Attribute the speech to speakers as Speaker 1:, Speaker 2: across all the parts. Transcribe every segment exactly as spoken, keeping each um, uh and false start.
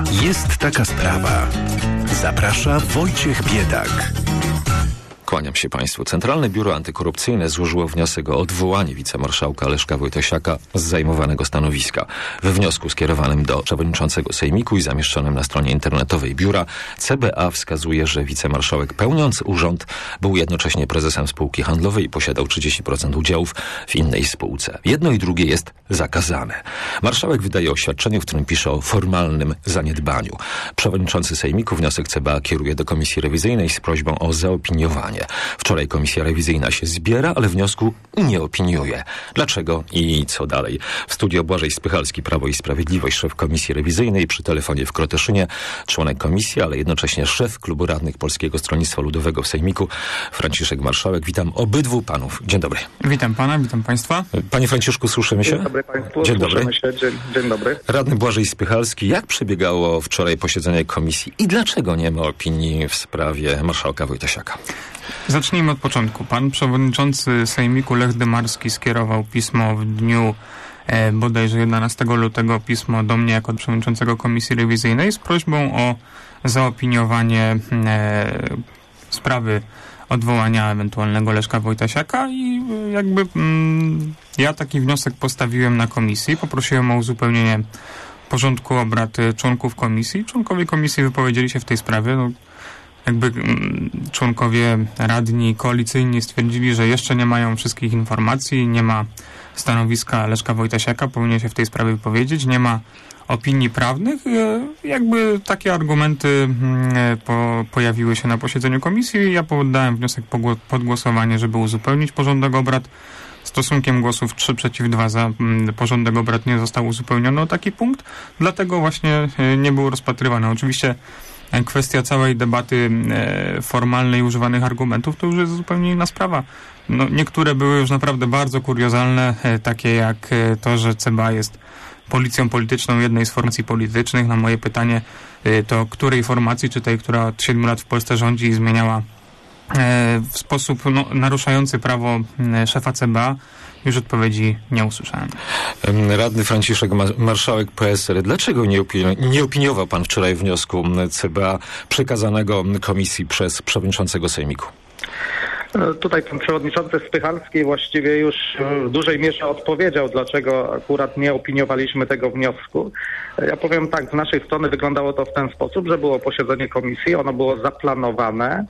Speaker 1: Jest taka sprawa. Zaprasza Wojciech Biedak.
Speaker 2: Kłaniam się Państwu. Centralne Biuro Antykorupcyjne złożyło wniosek o odwołanie wicemarszałka Leszka Wojtasiaka z zajmowanego stanowiska. We wniosku skierowanym do przewodniczącego Sejmiku i zamieszczonym na stronie internetowej biura C B A wskazuje, że wicemarszałek pełniący urząd był jednocześnie prezesem spółki handlowej i posiadał trzydzieści procent udziałów w innej spółce. Jedno i drugie jest zakazane. Marszałek wydaje oświadczenie, w którym pisze o formalnym zaniedbaniu. Przewodniczący Sejmiku wniosek C B A kieruje do Komisji Rewizyjnej z prośbą o zaopiniowanie. Wczoraj komisja rewizyjna się zbiera, ale wniosku nie opiniuje. Dlaczego i co dalej? W studio Błażej Spychalski, Prawo i Sprawiedliwość, szef komisji rewizyjnej, przy telefonie w Kroteszynie, członek komisji, ale jednocześnie szef klubu radnych Polskiego Stronnictwa Ludowego w Sejmiku, Franciszek Marszałek. Witam obydwu panów. Dzień dobry.
Speaker 3: Witam pana, witam państwa.
Speaker 2: Panie Franciszku, słyszymy się?
Speaker 4: Dzień dobry państwu,
Speaker 2: dzień dobry.
Speaker 4: Się. Dzień, dzień dobry.
Speaker 2: Radny Błażej Spychalski. Jak przebiegało wczoraj posiedzenie komisji i dlaczego nie ma opinii w sprawie marszałka Wojtasiaka?
Speaker 3: Zacznijmy od początku. Pan przewodniczący Sejmiku Lech Dymarski skierował pismo w dniu e, bodajże jedenastego lutego, pismo do mnie jako przewodniczącego Komisji Rewizyjnej z prośbą o zaopiniowanie e, sprawy odwołania ewentualnego Leszka Wojtasiaka i jakby mm, ja taki wniosek postawiłem na komisji. Poprosiłem o uzupełnienie porządku obrad członków komisji. Członkowie komisji wypowiedzieli się w tej sprawie. No, jakby członkowie radni koalicyjni stwierdzili, że jeszcze nie mają wszystkich informacji, nie ma stanowiska Leszka Wojtasiaka, powinien się w tej sprawie wypowiedzieć, nie ma opinii prawnych. Jakby takie argumenty po, pojawiły się na posiedzeniu komisji. Ja poddałem wniosek pod głosowanie, żeby uzupełnić porządek obrad. Stosunkiem głosów trzy przeciw dwa za porządek obrad nie został uzupełniony o taki punkt, dlatego właśnie nie był rozpatrywany. Oczywiście kwestia całej debaty e, formalnej używanych argumentów to już jest zupełnie inna sprawa. No, niektóre były już naprawdę bardzo kuriozalne, e, takie jak e, to, że C B A jest policją polityczną jednej z formacji politycznych. Na moje pytanie e, to której formacji, czy tej, która od siedmiu lat w Polsce rządzi i zmieniała e, w sposób no, naruszający prawo e, szefa C B A, już odpowiedzi nie usłyszałem.
Speaker 2: Radny Franciszek, marszałek P S R. Dlaczego nie, opini- nie opiniował pan wczoraj wniosku C B A przekazanego komisji przez przewodniczącego Sejmiku?
Speaker 4: Tutaj pan przewodniczący Spychalski właściwie już w dużej mierze odpowiedział, dlaczego akurat nie opiniowaliśmy tego wniosku. Ja powiem tak, z naszej strony wyglądało to w ten sposób, że było posiedzenie komisji, ono było zaplanowane.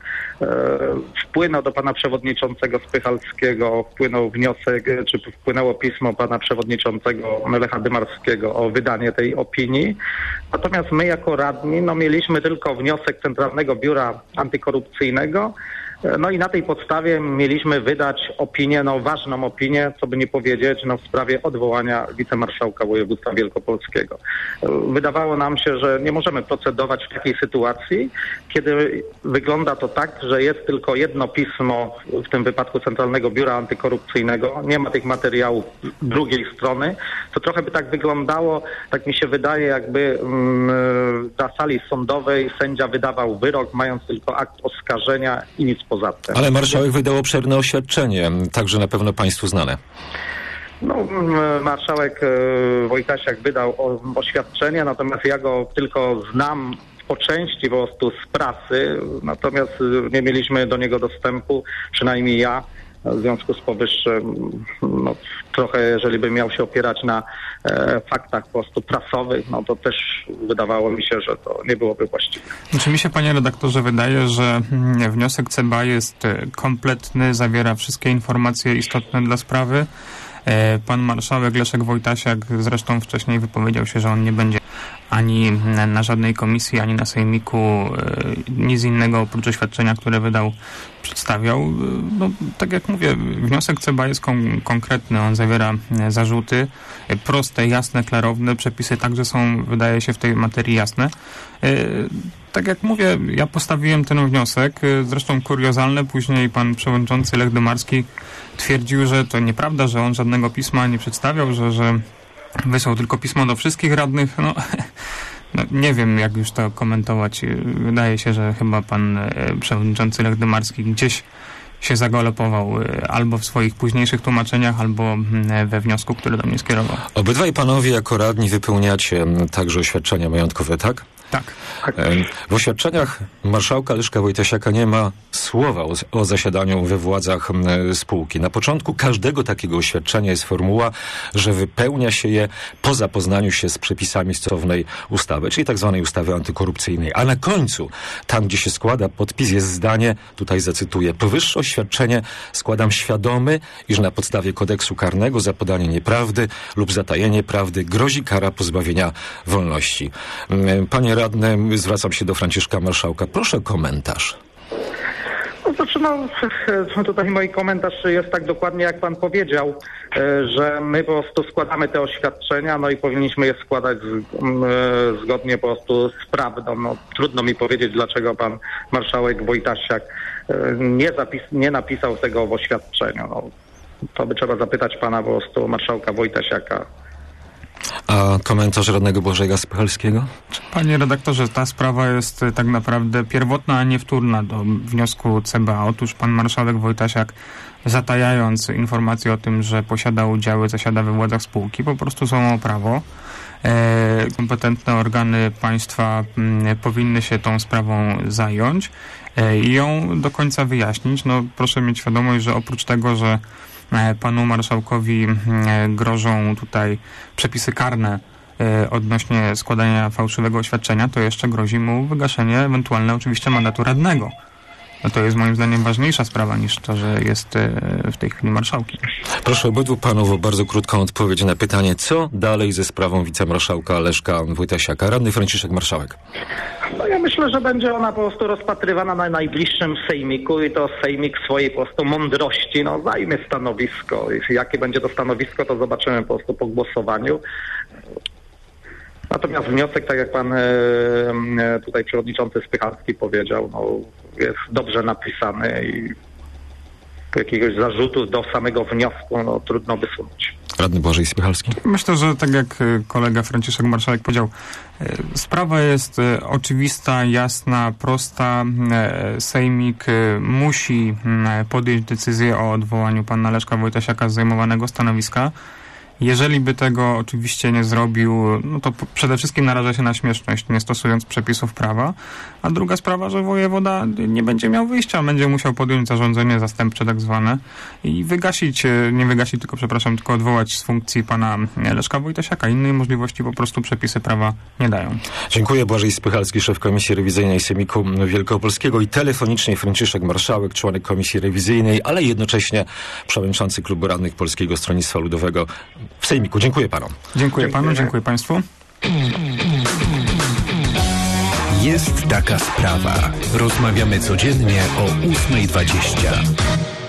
Speaker 4: Wpłynął do pana przewodniczącego Spychalskiego, wpłynął wniosek, czy wpłynęło pismo pana przewodniczącego Lecha Dymarskiego o wydanie tej opinii. Natomiast my jako radni no, mieliśmy tylko wniosek Centralnego Biura Antykorupcyjnego. No i na tej podstawie mieliśmy wydać opinię, no ważną opinię, co by nie powiedzieć, no w sprawie odwołania wicemarszałka województwa wielkopolskiego. Wydawało nam się, że nie możemy procedować w takiej sytuacji, kiedy wygląda to tak, że jest tylko jedno pismo, w tym wypadku Centralnego Biura Antykorupcyjnego, nie ma tych materiałów drugiej strony, to trochę by tak wyglądało, tak mi się wydaje, jakby mm, na sali sądowej sędzia wydawał wyrok, mając tylko akt oskarżenia i nic poza tym.
Speaker 2: Ale marszałek wydał obszerne oświadczenie, także na pewno państwu znane.
Speaker 4: No, marszałek Wojtasiak wydał oświadczenie, natomiast ja go tylko znam po części po prostu z prasy, natomiast nie mieliśmy do niego dostępu, przynajmniej ja. W związku z powyższym, no, trochę jeżeli bym miał się opierać na e, faktach po prostu prasowych, no to też wydawało mi się, że to nie byłoby właściwe.
Speaker 3: Czy mi się, panie redaktorze, wydaje, że wniosek C B A jest kompletny, zawiera wszystkie informacje istotne dla sprawy. E, pan marszałek Leszek Wojtasiak zresztą wcześniej wypowiedział się, że on nie będzie ani na żadnej komisji, ani na Sejmiku nic innego oprócz oświadczenia, które wydał, przedstawiał. No, tak jak mówię, wniosek C B A jest kon- konkretny, on zawiera zarzuty proste, jasne, klarowne, przepisy także są, wydaje się, w tej materii jasne. Tak jak mówię, ja postawiłem ten wniosek, zresztą kuriozalne, później pan przewodniczący Lech Dymarski twierdził, że to nieprawda, że on żadnego pisma nie przedstawiał, że, że wysłał tylko pismo do wszystkich radnych. No, no, nie wiem, jak już to komentować. Wydaje się, że chyba pan e, przewodniczący Lech Dymarski gdzieś się zagalopował albo w swoich późniejszych tłumaczeniach, albo we wniosku, który do mnie skierował.
Speaker 2: Obydwaj panowie jako radni wypełniacie także oświadczenia majątkowe, tak?
Speaker 3: Tak.
Speaker 2: W oświadczeniach marszałka Leszka Wojtasiaka nie ma słowa o, o zasiadaniu we władzach spółki. Na początku każdego takiego oświadczenia jest formuła, że wypełnia się je po zapoznaniu się z przepisami stosownej ustawy, czyli tak zwanej ustawy antykorupcyjnej. A na końcu, tam gdzie się składa podpis, jest zdanie, tutaj zacytuję: powyższe oświadczenie składam świadomy, iż na podstawie kodeksu karnego za podanie nieprawdy lub zatajenie prawdy grozi kara pozbawienia wolności. Panie radny, zwracam się do Franciszka Marszałka. Proszę o komentarz.
Speaker 4: No, znaczy, no, tutaj mój komentarz jest tak dokładnie, jak pan powiedział, że my po prostu składamy te oświadczenia, no i powinniśmy je składać z, zgodnie po prostu z prawdą. No, trudno mi powiedzieć, dlaczego pan marszałek Wojtasiak nie, zapis, nie napisał tego w oświadczeniu. No, to by trzeba zapytać pana po prostu marszałka Wojtasiaka.
Speaker 2: A komentarz radnego Błażeja Spychalskiego?
Speaker 3: Panie redaktorze, ta sprawa jest tak naprawdę pierwotna, a nie wtórna do wniosku C B A. Otóż pan marszałek Wojtasiak, zatajając informację o tym, że posiada udziały, zasiada we władzach spółki, po prostu złamał prawo. E, kompetentne organy państwa m, powinny się tą sprawą zająć e, i ją do końca wyjaśnić. No, proszę mieć świadomość, że oprócz tego, że panu marszałkowi grożą tutaj przepisy karne odnośnie składania fałszywego oświadczenia, to jeszcze grozi mu wygaszenie ewentualne oczywiście mandatu radnego. No to jest moim zdaniem ważniejsza sprawa niż to, że jest w tej chwili marszałkiem.
Speaker 2: Proszę obydwu panów o bardzo krótką odpowiedź na pytanie, co dalej ze sprawą wicemarszałka Leszka Wojtasiaka. Radny Franciszek Marszałek.
Speaker 4: No ja myślę, że będzie ona po prostu rozpatrywana na najbliższym sejmiku i to sejmik swojej po prostu mądrości no zajmie stanowisko. Jakie będzie to stanowisko, to zobaczymy po prostu po głosowaniu. Natomiast wniosek, tak jak pan e, tutaj przewodniczący Spychalski powiedział, no, jest dobrze napisany i jakiegoś zarzutu do samego wniosku no, trudno wysunąć.
Speaker 2: Radny Błażej Spychalski.
Speaker 3: Myślę, że tak jak kolega Franciszek Marszałek powiedział, sprawa jest oczywista, jasna, prosta. Sejmik musi podjąć decyzję o odwołaniu pana Leszka Wojtasiaka z zajmowanego stanowiska. Jeżeli by tego oczywiście nie zrobił, no to przede wszystkim naraża się na śmieszność, nie stosując przepisów prawa. A druga sprawa, że wojewoda nie będzie miał wyjścia, będzie musiał podjąć zarządzenie zastępcze tak zwane i wygasić, nie wygasić, tylko przepraszam, tylko odwołać z funkcji pana Leszka Wojtasiaka. Innej możliwości po prostu przepisy prawa nie dają.
Speaker 2: Dziękuję. Błażej Spychalski, szef Komisji Rewizyjnej Sejmiku Wielkopolskiego i telefonicznie Franciszek Marszałek, członek Komisji Rewizyjnej, ale jednocześnie przewodniczący Klubu Radnych Polskiego Stronnictwa Ludowego w Sejmiku. Dziękuję panom.
Speaker 3: Dziękuję panu, dziękuję państwu.
Speaker 1: Jest taka sprawa. Rozmawiamy codziennie o ósma dwadzieścia.